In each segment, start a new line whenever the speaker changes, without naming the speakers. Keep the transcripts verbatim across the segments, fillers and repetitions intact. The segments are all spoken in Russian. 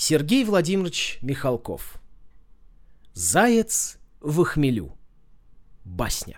Сергей Владимирович Михалков. Заяц в хмелю. Басня.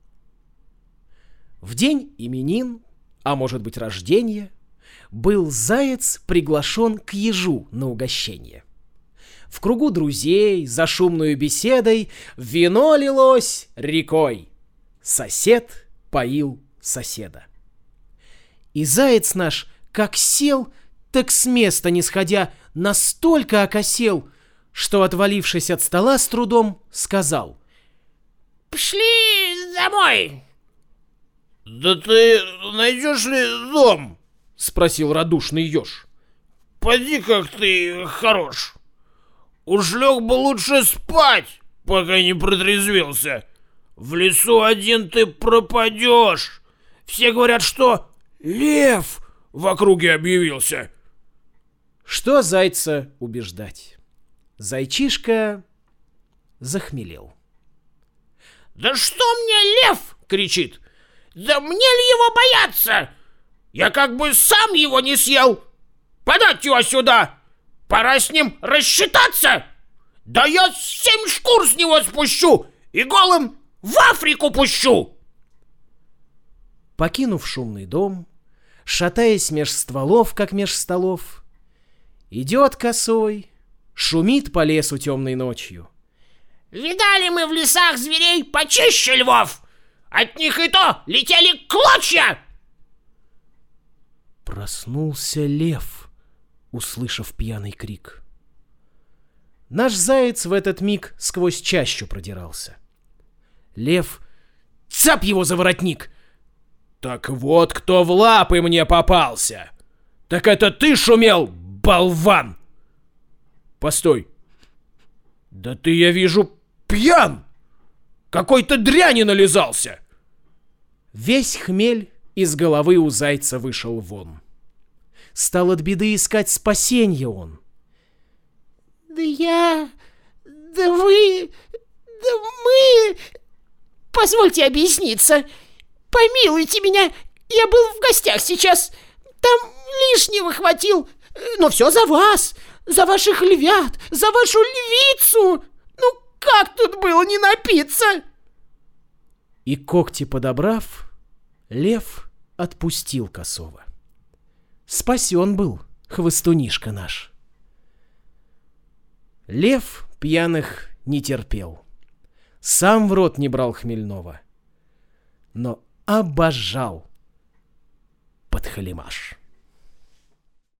В день именин, а может быть рождения, был заяц приглашен к ежу на угощение. В кругу друзей за шумную беседой вино лилось рекой. Сосед поил соседа. И заяц наш, как сел, так с места не сходя, настолько окосел, что, отвалившись от стола с трудом, сказал:
«Пошли домой!» «Да ты найдешь ли дом?» — спросил радушный еж. «Поди, как ты хорош! Уж лег бы лучше спать, пока не протрезвился. В лесу один ты пропадешь. Все говорят, что лев в округе объявился».
Что зайца убеждать? Зайчишка захмелел.
«Да что мне лев?» — кричит. «Да мне ли его бояться? Я как бы сам его не съел. Подать его сюда! Пора с ним рассчитаться! Да я семь шкур с него спущу и голым в Африку пущу!»
Покинув шумный дом, шатаясь меж стволов, как меж столов, идет косой, шумит по лесу темной ночью.
«Видали мы в лесах зверей почище львов! От них и то летели клочья!»
Проснулся лев, услышав пьяный крик. Наш заяц в этот миг сквозь чащу продирался. Лев цап его за воротник. «Так вот кто в лапы мне попался! Так это ты шумел, болван!» «Постой! Да ты, я вижу, пьян! Какой-то дряни нализался!» Весь хмель из головы у зайца вышел вон. Стал от беды искать спасенья он.
«Да я... да вы... да мы... Позвольте объясниться. Помилуйте меня, я был в гостях сейчас. Там лишнего хватил. Но все за вас, за ваших львят, за вашу львицу. Ну как тут было не напиться?»
И когти подобрав, лев отпустил косого. Спасен был хвостунишка наш. Лев пьяных не терпел. Сам в рот не брал хмельного, но обожал подхалимаш.